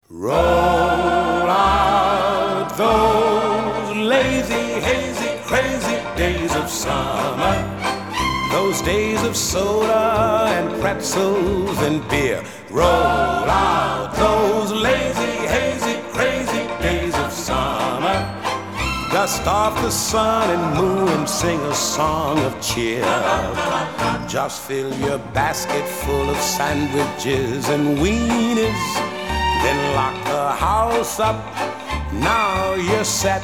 Roll out those lazy, hazy, crazy days of summer. Those days of soda and pretzels and beer. Roll out those lazy, hazy, crazy days of summer. Dust off the sun and moon and sing a song of cheer. Just fill your basket full of sandwiches and weenies. Then lock the house up, now you're set.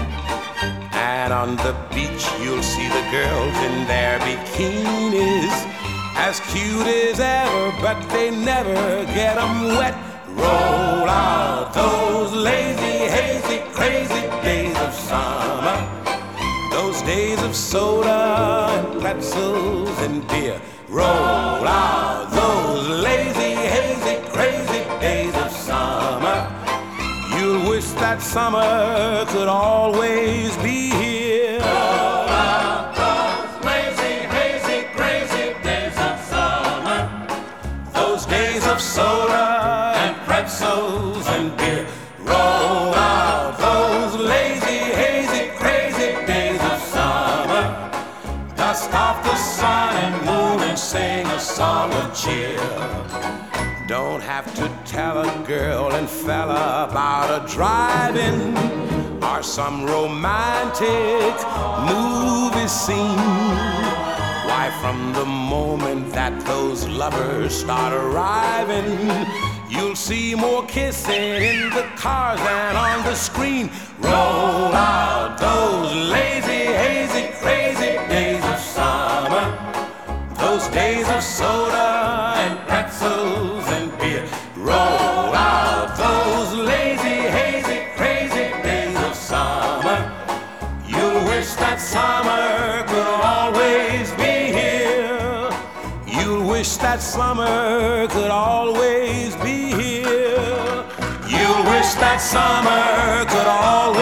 And on the beach you'll see the girls in their bikinis, as cute as ever, but they never get 'em wet. Roll out those lazy, hazy, crazy days of summer. Those days of soda and pretzels and beer. Roll out those lazy, hazy, crazy days of summer. You'll wish that summer could always be here. Roll out those lazy, hazy, crazy days of summer. Those days of soda and pretzels and beer. Roll out those lazy, hazy, crazy days of summer. Dust off the sun and moon and sing a song of cheer. Don't have to tell a girl and fella about a drive-in or some romantic movie scene. Why, from the moment that those lovers start arriving, you'll see more kissing in the cars than on the screen. Roll out those lazy, hazy, crazy days of summer. Those days of soda and pretzels and beer. Roll out those lazy, hazy, crazy days of summer. You'll wish that summer could always be here. You'll wish that summer could always be here. You'll wish that summer could always